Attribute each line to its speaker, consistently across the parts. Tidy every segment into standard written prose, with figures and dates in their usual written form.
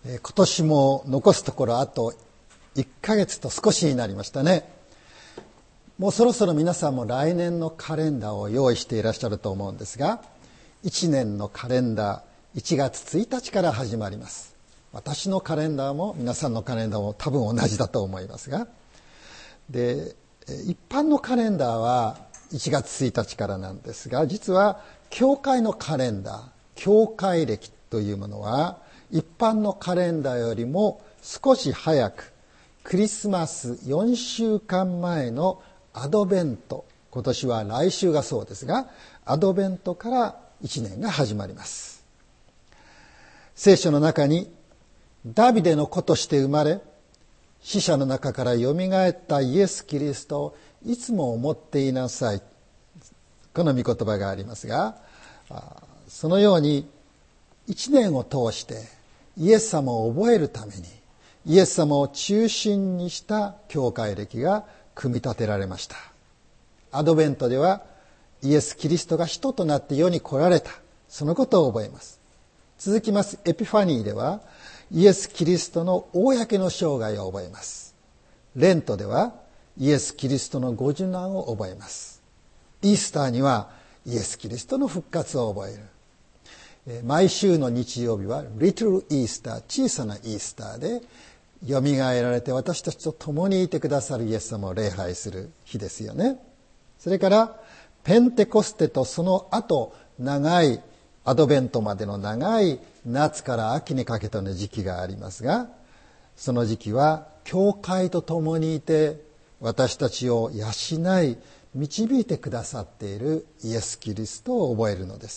Speaker 1: 今年も残すところあと1ヶ月と少しになりましたね。もうそろそろ皆さんも来年のカレンダーを用意していらっしゃると思うんですが、1年のカレンダー1月1日から始まります。私のカレンダーも皆さんのカレンダーも多分同じだと思いますが、で一般のカレンダーは1月1日からなんですが、実は教会のカレンダー、教会暦というものは一般のカレンダーよりも少し早く、クリスマス4週間前のアドベント、今年は来週がそうですが、アドベントから1年が始まります。聖書の中にダビデの子として生まれ、死者の中からよみがえったイエス・キリストをいつも思っていなさい、この御言葉がありますが、そのように1年を通してイエス様を覚えるために、イエス様を中心にした教会暦が組み立てられました。アドベントではイエス・キリストが人となって世に来られた、そのことを覚えます。続きますエピファニーではイエス・キリストの公の生涯を覚えます。レントではイエス・キリストのご受難を覚えます。イースターにはイエス・キリストの復活を覚える。毎週の日曜日はリトルイースター、小さなイースターでよみがえられて私たちと共にいてくださるイエス様を礼拝する日ですよね。それからペンテコステとその後長いアドベントまでの長い夏から秋にかけての時期がありますが、その時期は教会と共にいて私たちを養い導いてくださっているイエス・キリストを覚えるのです。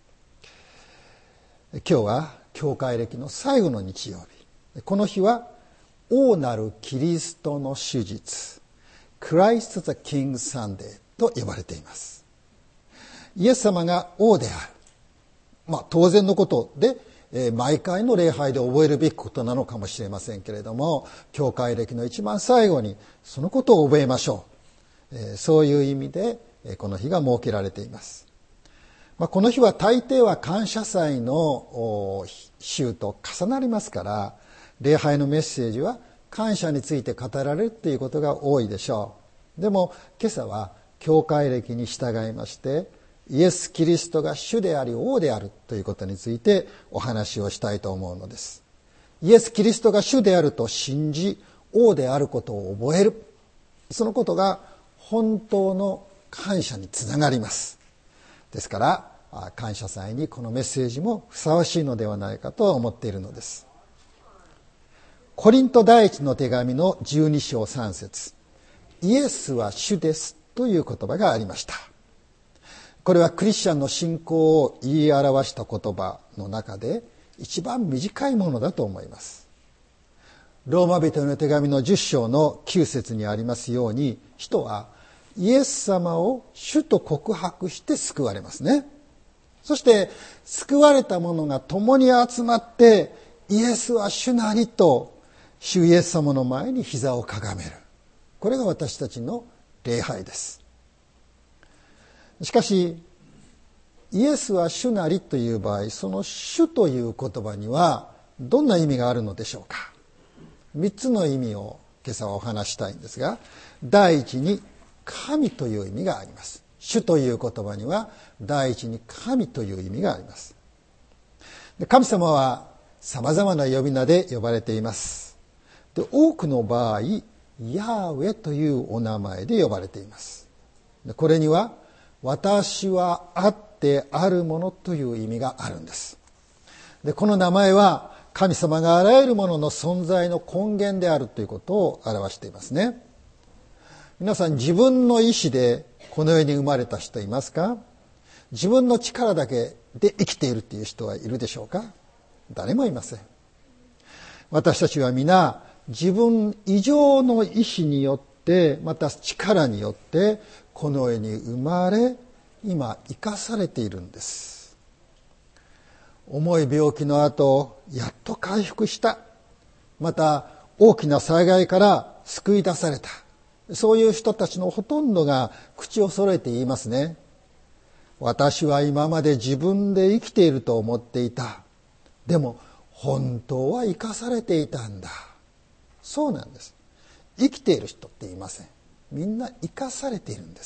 Speaker 1: 今日は教会暦の最後の日曜日、この日は王なるキリストの主日、Christ the King Sunday と呼ばれています。イエス様が王である、当然のことで、毎回の礼拝で覚えるべきことなのかもしれませんけれども、教会暦の一番最後にそのことを覚えましょう、そういう意味でこの日が設けられています。この日は大抵は感謝祭の週と重なりますから、礼拝のメッセージは感謝について語られるということが多いでしょう。でも今朝は教会暦に従いまして、イエス・キリストが主であり王であるということについてお話をしたいと思うのです。イエス・キリストが主であると信じ、王であることを覚える、そのことが本当の感謝につながります。ですから感謝祭にこのメッセージもふさわしいのではないかと思っているのです。コリント第一の手紙の12章3節、イエスは主ですという言葉がありました。これはクリスチャンの信仰を言い表した言葉の中で一番短いものだと思います。ローマ人への手紙の10章の9節にありますように、人はイエス様を主と告白して救われますね。そして救われた者が共に集まってイエスは主なりと主イエス様の前に膝をかがめる。これが私たちの礼拝です。しかしイエスは主なりという場合、その主という言葉にはどんな意味があるのでしょうか。3つの意味を今朝はお話したいんですが、第一に神という意味があります。主という言葉には第一に神という意味があります。神様はさまざまな呼び名で呼ばれています。で、多くの場合ヤーウェというお名前で呼ばれています。で、これには私はあってあるものという意味があるんです。で、この名前は神様があらゆるものの存在の根源であるということを表していますね。皆さん、自分の意志でこの世に生まれた人いますか？自分の力だけで生きているという人はいるでしょうか？誰もいません。私たちは皆自分以上の意志によって、また力によってこの世に生まれ、今生かされているんです。重い病気の後やっと回復した、また大きな災害から救い出された、そういう人たちのほとんどが口を揃えて言いますね。私は今まで自分で生きていると思っていた。でも本当は生かされていたんだ。そうなんです。生きている人って言いません。みんな生かされているんです。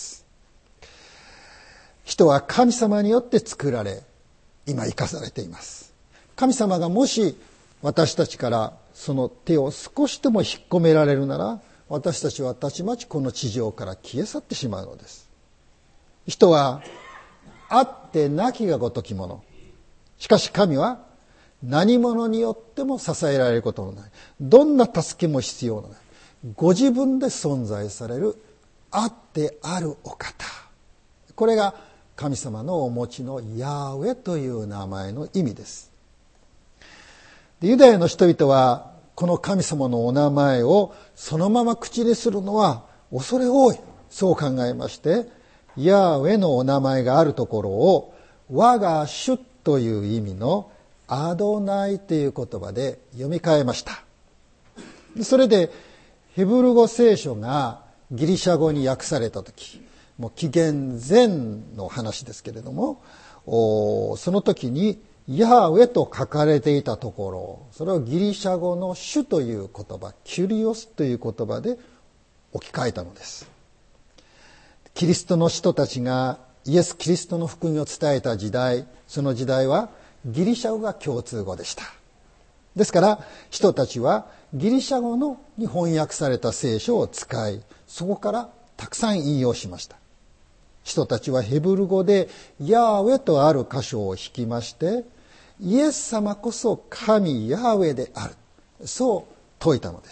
Speaker 1: 人は神様によって作られ、今生かされています。神様がもし私たちからその手を少しでも引っ込められるなら、私たちはたちまちこの地上から消え去ってしまうのです。人はあってなきがごときもの。しかし神は何者によっても支えられることのない、どんな助けも必要のない、ご自分で存在されるあってあるお方。これが神様のお持ちのヤーウェという名前の意味です。で、ユダヤの人々はこの神様のお名前をそのまま口にするのは恐れ多い、そう考えまして、ヤーウェのお名前があるところを我が主という意味のアドナイという言葉で読み替えました。それでヘブル語聖書がギリシャ語に訳された時、もう紀元前の話ですけれども、その時にヤーウェと書かれていたところ、それをギリシャ語の主という言葉、キュリオスという言葉で置き換えたのです。キリストの使徒たちがイエス・キリストの福音を伝えた時代、その時代はギリシャ語が共通語でした。ですから使徒たちはギリシャ語に翻訳された聖書を使い、そこからたくさん引用しました。使徒たちはヘブル語でヤーウェとある箇所を引きまして、イエス様こそ神ヤーウェである、そう説いたのです。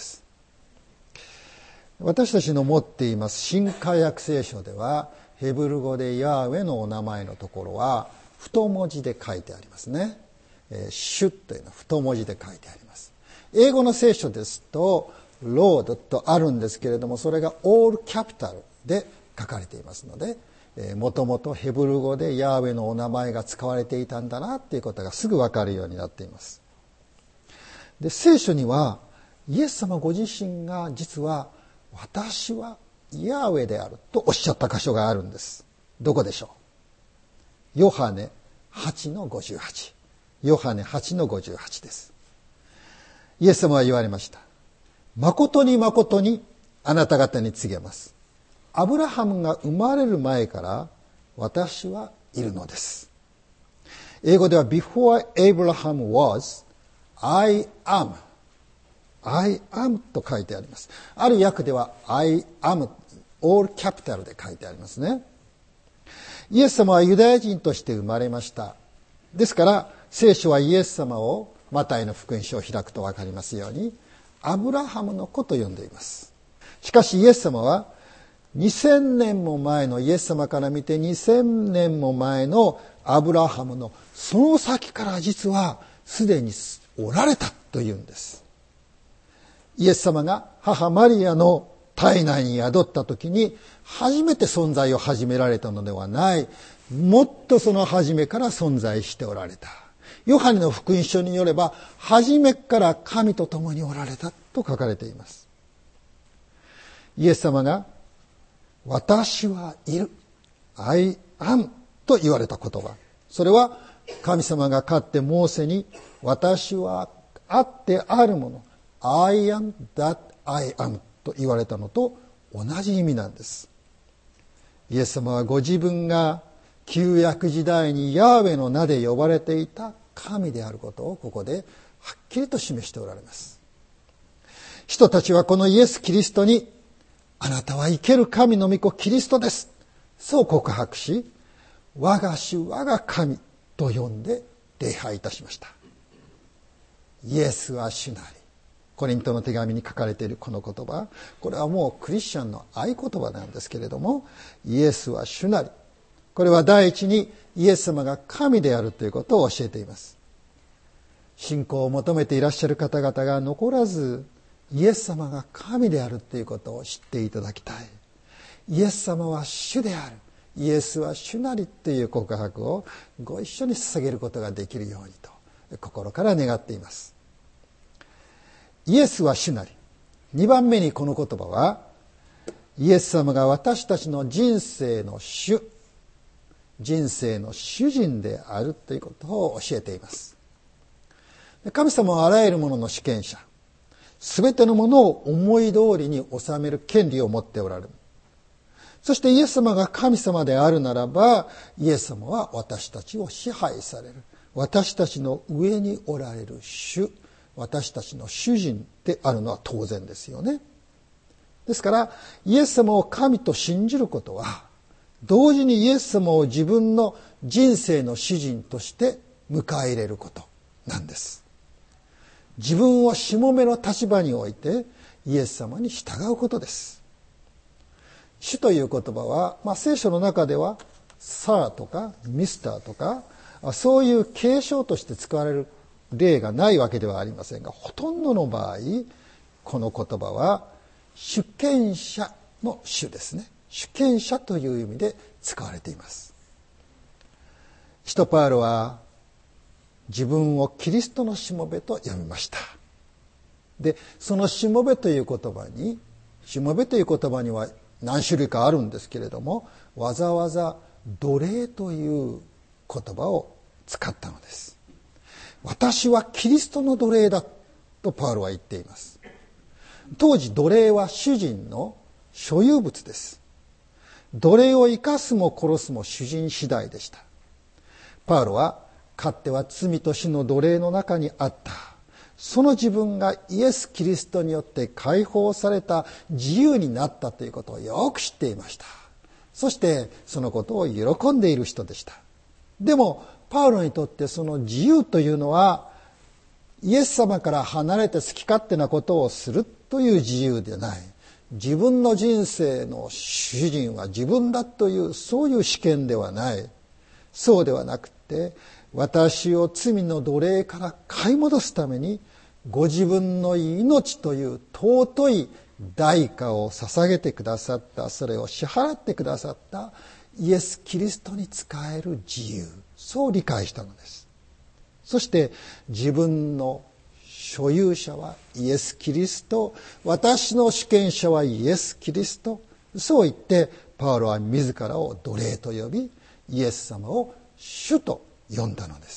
Speaker 1: 私たちの持っています新海訳聖書では、ヘブル語でヤーウェのお名前のところは太文字で書いてありますね。主というのは太文字で書いてあります。英語の聖書ですとロードとあるんですけれども、それがオールキャピタルで書かれていますので、もともとヘブル語でヤーウェのお名前が使われていたんだなっていうことがすぐ分かるようになっています。で、聖書にはイエス様ご自身が実は私はヤーウェであるとおっしゃった箇所があるんです。どこでしょう？ヨハネ 8-58。ヨハネ 8-58 です。イエス様は言われました。誠に誠にあなた方に告げます。アブラハムが生まれる前から私はいるのです。英語では Before Abraham was, I am。I am と書いてあります。ある訳では I am all capital で書いてありますね。イエス様はユダヤ人として生まれました。ですから聖書はイエス様をマタイの福音書を開くと分かりますようにアブラハムの子と呼んでいます。しかしイエス様は2000年も前のイエス様から見て2000年も前のアブラハムのその先から実はすでにおられたというんです。イエス様が母マリアの体内に宿った時に初めて存在を始められたのではない、もっとその初めから存在しておられた。ヨハネの福音書によれば初めから神と共におられたと書かれています。イエス様が私はいる I am と言われた言葉、それは神様がかつてモーセに私はあってあるものI am that I am と言われたのと同じ意味なんです。イエス様はご自分が旧約時代にヤーウェの名で呼ばれていた神であることをここではっきりと示しておられます。人たちはこのイエス・キリストにあなたは生ける神の御子キリストです、そう告白し、我が主我が神と呼んで礼拝いたしました。イエスは主なり。コリントの手紙に書かれているこの言葉、これはもうクリスチャンの合言葉なんですけれども、イエスは主なり。これは第一にイエス様が神であるということを教えています。信仰を求めていらっしゃる方々が残らず、イエス様が神であるということを知っていただきたい。イエス様は主である、イエスは主なりという告白をご一緒に捧げることができるようにと心から願っています。イエスは主なり。2番目にこの言葉はイエス様が私たちの人生の主、人生の主人であるということを教えています。 神様はあらゆるものの主権者。すべてのものを思い通りに治める権利を持っておられる。そしてイエス様が神様であるならば、イエス様は私たちを支配される。私たちの上におられる主、私たちの主人であるのは当然ですよね。ですから、イエス様を神と信じることは、同時にイエス様を自分の人生の主人として迎え入れることなんです。自分をしもべの立場においてイエス様に従うことです。主という言葉は、聖書の中ではサーとかミスターとかそういう継承として使われる例がないわけではありませんが、ほとんどの場合この言葉は主権者の主ですね。主権者という意味で使われています。使徒パウロは自分をキリストのしもべと呼びました。で、そのしもべという言葉には何種類かあるんですけれども、わざわざ奴隷という言葉を使ったのです。私はキリストの奴隷だとパウロは言っています。当時奴隷は主人の所有物です。奴隷を生かすも殺すも主人次第でした。パウロはかつては罪と死の奴隷の中にあった。その自分がイエス・キリストによって解放された自由になったということをよく知っていました。そしてそのことを喜んでいる人でした。でもパウロにとってその自由というのはイエス様から離れて好き勝手なことをするという自由でない。自分の人生の主人は自分だというそういう主権ではない。そうではなくて、私を罪の奴隷から買い戻すためにご自分の命という尊い代価を捧げてくださった、それを支払ってくださったイエス・キリストに仕える自由、そう理解したのです。そして自分の所有者はイエス・キリスト、私の主権者はイエス・キリスト、そう言ってパウロは自らを奴隷と呼び、イエス様を主と呼んだのです。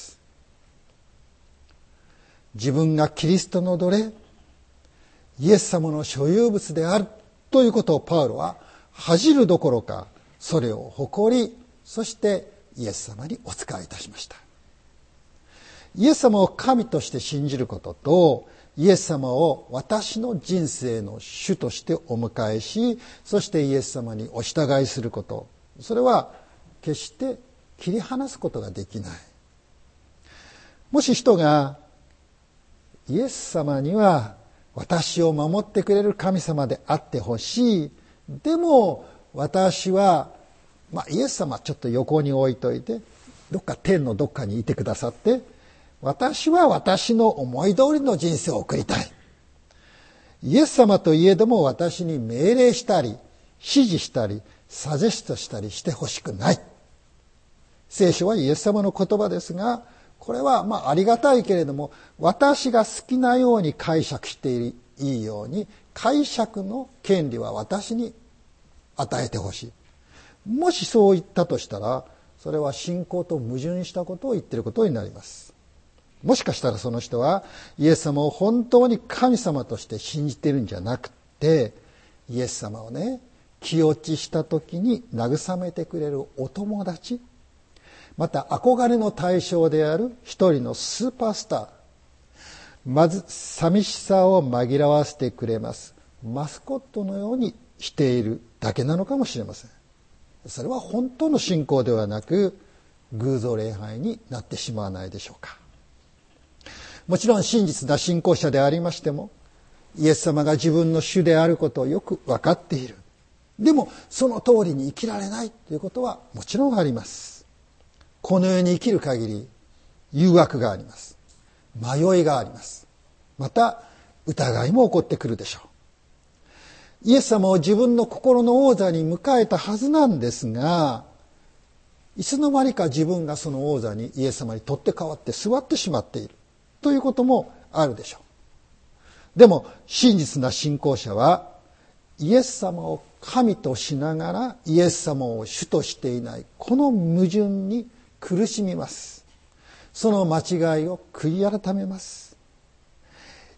Speaker 1: 自分がキリストの奴隷、イエス様の所有物であるということをパウロは恥じるどころか、それを誇り、そしてイエス様にお仕えいたしました。イエス様を神として信じることと、イエス様を私の人生の主としてお迎えし、そしてイエス様にお従いすること、それは決して切り離すことができない。もし人がイエス様には私を守ってくれる神様であってほしい。でも私は、イエス様ちょっと横に置いといて、天のどっかにいてくださって、私は私の思い通りの人生を送りたい。イエス様といえども私に命令したり、指示したり、サジェストしたりしてほしくない。聖書はイエス様の言葉ですが、これはありがたいけれども、私が好きなように解釈していいように、解釈の権利は私に与えてほしい。もしそう言ったとしたら、それは信仰と矛盾したことを言っていることになります。もしかしたらその人はイエス様を本当に神様として信じているんじゃなくて、イエス様を気落ちした時に慰めてくれるお友達、また憧れの対象である一人のスーパースター、まず寂しさを紛らわせてくれますマスコットのようにしているだけなのかもしれません。それは本当の信仰ではなく、偶像礼拝になってしまわないでしょうか。もちろん真実な信仰者でありましても、イエス様が自分の主であることをよく分かっている。でもその通りに生きられないということはもちろんあります。この世に生きる限り誘惑があります。迷いがあります。また疑いも起こってくるでしょう。イエス様を自分の心の王座に迎えたはずなんですが、いつの間にか自分がその王座にイエス様に取って代わって座ってしまっているということもあるでしょう。でも真実な信仰者はイエス様を神としながらイエス様を主としていないこの矛盾に苦しみます。その間違いを悔い改めます。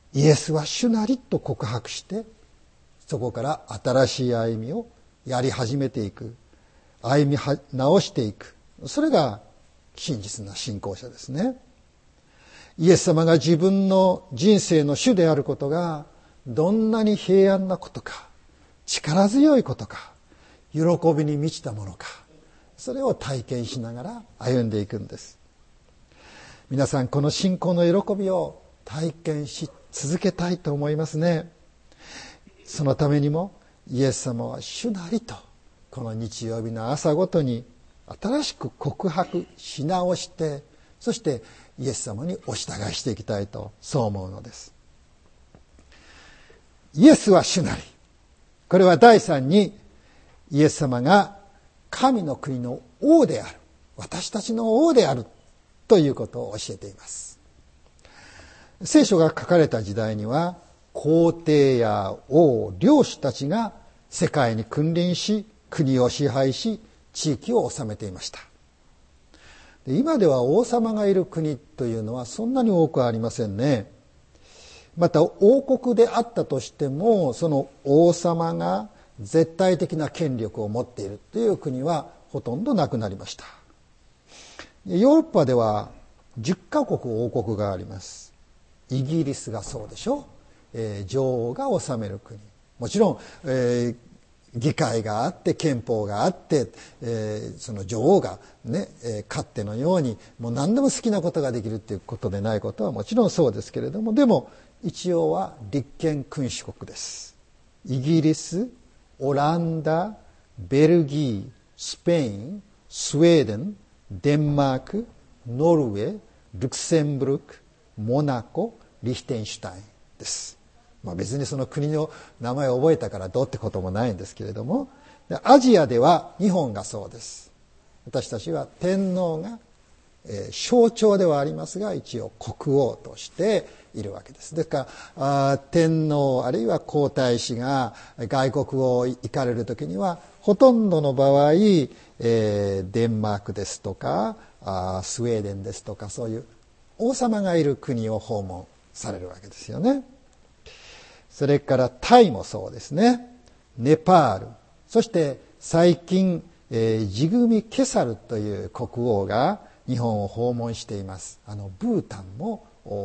Speaker 1: イエスは主なりと告白して、そこから新しい歩みをやり始めていく、歩み直していく、それが真実な信仰者ですね。イエス様が自分の人生の主であることがどんなに平安なことか、力強いことか、喜びに満ちたものか、それを体験しながら歩んでいくんです。皆さん、この信仰の喜びを体験し続けたいと思いますね。そのためにもイエス様は主なりと、この日曜日の朝ごとに新しく告白し直して、そしてイエス様にお従いしていきたいと、そう思うのです。イエスは主なり。これは第三に、イエス様が神の国の王である、私たちの王であるということを教えています。聖書が書かれた時代には、皇帝や王、領主たちが世界に君臨し、国を支配し、地域を治めていました。今では王様がいる国というのはそんなに多くありませんね。また王国であったとしても、その王様が絶対的な権力を持っているという国はほとんどなくなりました。ヨーロッパでは10カ国王国があります。イギリスがそうでしょ。女王が治める国。もちろん、議会があって憲法があって、その女王がね、勝手のようにもう何でも好きなことができるっていうことでないことはもちろんそうですけれども、でも一応は立憲君主国です。イギリス、オランダ、ベルギー、スペイン、スウェーデン、デンマーク、ノルウェー、ルクセンブルク、モナコ、リヒテンシュタインです。別にその国の名前を覚えたからどうってこともないんですけれども、アジアでは日本がそうです。私たちは天皇が、象徴ではありますが、一応国王としているわけです。ですから天皇あるいは皇太子が外国を行かれるときには、ほとんどの場合、デンマークですとかスウェーデンですとか、そういう王様がいる国を訪問されるわけですよね。それからタイもそうですね。ネパール、そして最近、ジグミ・ケサルという国王が日本を訪問しています。ブータンも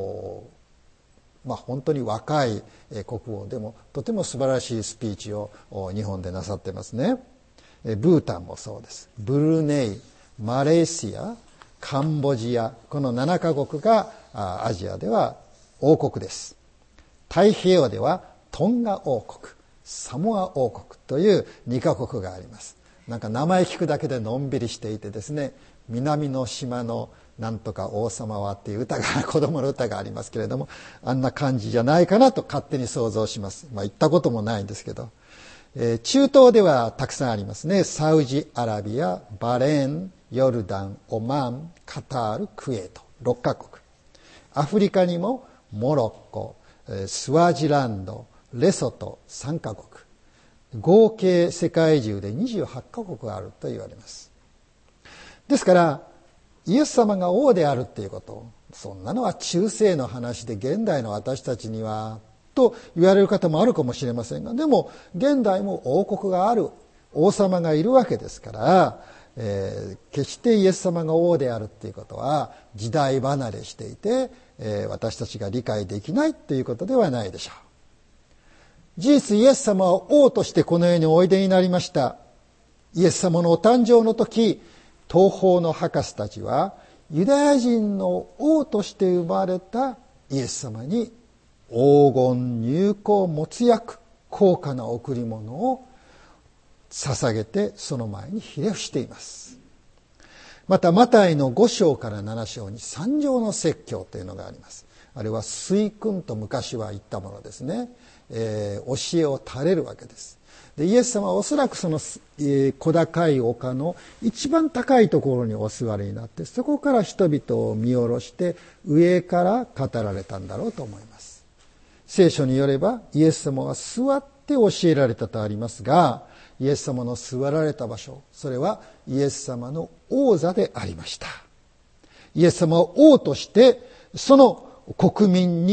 Speaker 1: 本当に若い国王でもとても素晴らしいスピーチを日本でなさってますね。ブータンもそうです。ブルネイ、マレーシア、カンボジア、この7カ国がアジアでは王国です。太平洋ではトンガ王国、サモア王国という2カ国があります。なんか名前聞くだけでのんびりしていてですね、南の島のなんとか王様はっていう歌が子供の歌がありますけれども、あんな感じじゃないかなと勝手に想像します。行ったこともないんですけど、中東ではたくさんありますね。サウジアラビア、バレーン、ヨルダン、オマーン、カタール、クウェート、6カ国。アフリカにもモロッコ、スワジランド、レソト3カ国。合計世界中で28カ国あると言われます。ですからイエス様が王であるっていうこと、そんなのは中世の話で現代の私たちにはと言われる方もあるかもしれませんが、でも現代も王国がある、王様がいるわけですから、決してイエス様が王であるっていうことは時代離れしていて、私たちが理解できないということではないでしょう。事実イエス様は王としてこの世においでになりました。イエス様のお誕生の時、東方の博士たちはユダヤ人の王として生まれたイエス様に黄金入香没薬高価な贈り物を捧げてその前にひれ伏しています。またマタイの5章から7章に三条の説教というのがあります。あれは水訓と昔は言ったものですね。教えを垂れるわけです。でイエス様はおそらくその、小高い丘の一番高いところにお座りになって、そこから人々を見下ろして上から語られたんだろうと思います。聖書によればイエス様は座って教えられたとありますが、イエス様の座られた場所、それはイエス様の王座でありました。イエス様は王としてその国民に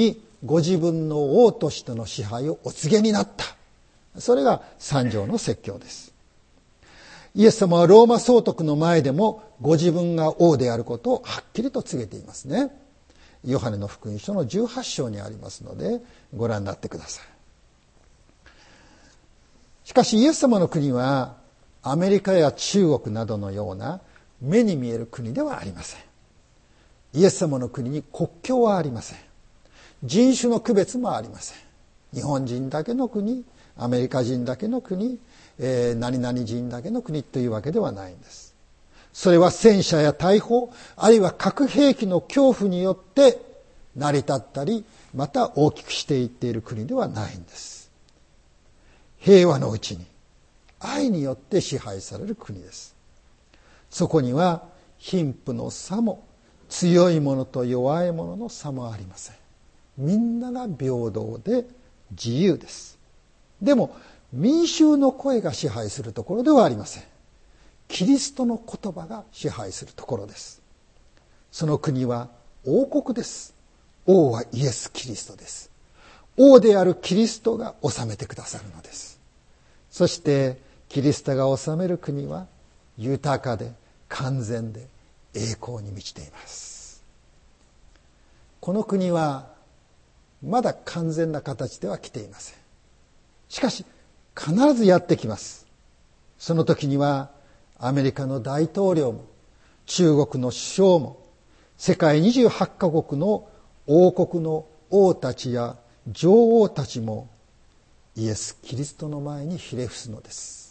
Speaker 1: ご自分の王としての支配をお告げになった。それが三条の説教です。イエス様はローマ総督の前でもご自分が王であることをはっきりと告げていますね。ヨハネの福音書の18章にありますのでご覧になってください。しかしイエス様の国はアメリカや中国などのような目に見える国ではありません。イエス様の国に国境はありません。人種の区別もありません。日本人だけの国、アメリカ人だけの国、何々人だけの国というわけではないんです。それは戦車や大砲、あるいは核兵器の恐怖によって成り立ったり、また大きくしていっている国ではないんです。平和のうちに愛によって支配される国です。そこには貧富の差も強い者と弱い者の差もありません。みんなが平等で自由です。でも民衆の声が支配するところではありません。キリストの言葉が支配するところです。その国は王国です。王はイエス・キリストです。王であるキリストが治めてくださるのです。そしてキリストが治める国は豊かで完全で栄光に満ちています。この国はまだ完全な形では来ていません。しかし必ずやってきます。その時にはアメリカの大統領も中国の首相も世界28カ国の王国の王たちや女王たちもイエス・キリストの前にひれ伏すのです。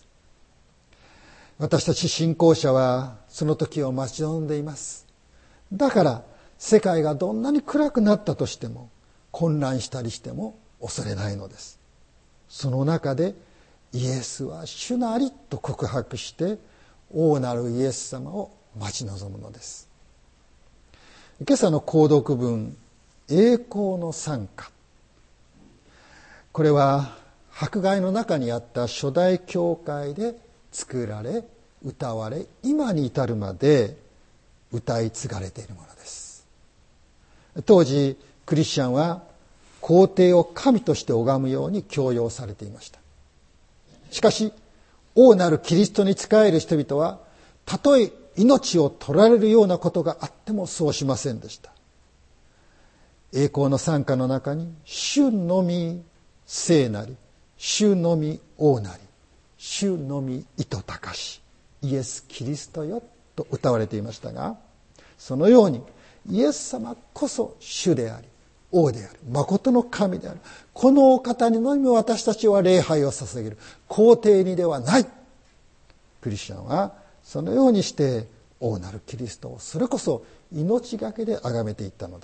Speaker 1: 私たち信仰者はその時を待ち望んでいます。だから世界がどんなに暗くなったとしても混乱したりしても恐れないのです。その中でイエスは主なりと告白して王なるイエス様を待ち望むのです。今朝の購読文、栄光の賛歌。これは迫害の中にあった初代教会で作られ歌われ今に至るまで歌い継がれているものです。当時クリスチャンは皇帝を神として拝むように強要されていました。しかし王なるキリストに仕える人々はたとえ命を取られるようなことがあってもそうしませんでした。栄光の賛歌の中に主のみ聖なり、主のみ王なり、主のみ糸高し、イエス・キリストよと歌われていましたが、そのようにイエス様こそ主であり王である、誠の神である、このお方にのみ私たちは礼拝を捧げる、皇帝にではない。クリスチャンはそのようにして王なるキリストをそれこそ命がけで崇めていったのです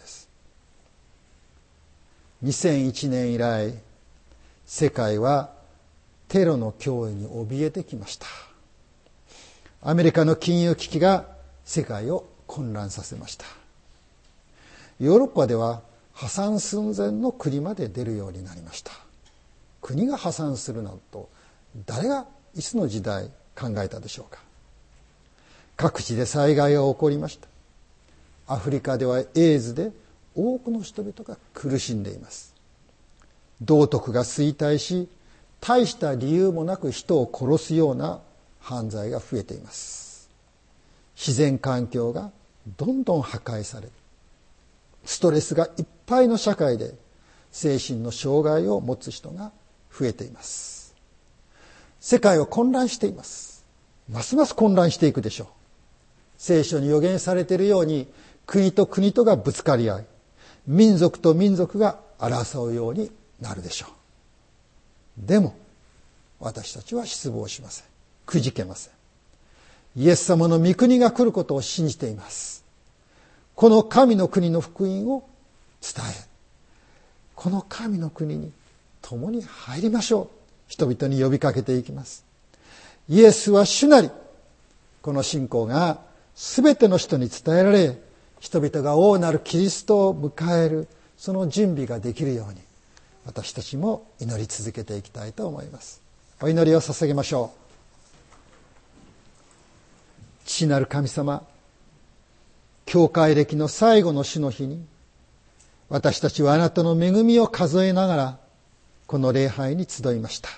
Speaker 1: 。2001年以来世界はテロの脅威に怯えてきました。アメリカの金融危機が世界を混乱させました。ヨーロッパでは破産寸前の国まで出るようになりました。国が破産するなど誰がいつの時代考えたでしょうか。各地で災害が起こりました。アフリカではエイズで多くの人々が苦しんでいます。道徳が衰退し、大した理由もなく人を殺すような犯罪が増えています。自然環境がどんどん破壊される。ストレスがいっぱいの社会で精神の障害を持つ人が増えています。世界は混乱しています。ますます混乱していくでしょう。聖書に予言されているように国と国とがぶつかり合い、民族と民族が争うようになるでしょう。でも私たちは失望しません。くじけません。イエス様の御国が来ることを信じています。この神の国の福音を伝え、この神の国に共に入りましょう。人々に呼びかけていきます。イエスは主なり。この信仰がすべての人に伝えられ、人々が王なるキリストを迎えるその準備ができるように、私たちも祈り続けていきたいと思います。お祈りを捧げましょう。父なる神様、教会歴の最後の主の日に私たちはあなたの恵みを数えながらこの礼拝に集いました。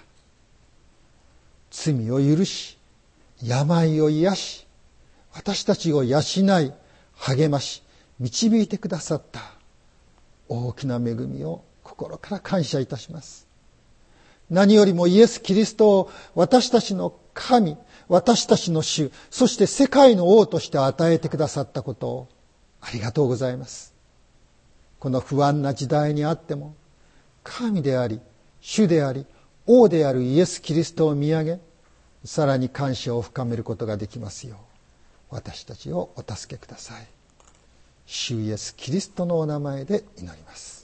Speaker 1: 罪を許し、病を癒し、私たちを養い、励まし、導いてくださった大きな恵みを心から感謝いたします。何よりもイエス・キリストを私たちの神、私たちの主、そして世界の王として与えてくださったことをありがとうございます。この不安な時代にあっても、神であり、主であり、王であるイエス・キリストを見上げ、さらに感謝を深めることができますよう、私たちをお助けください。主イエス・キリストのお名前で祈ります。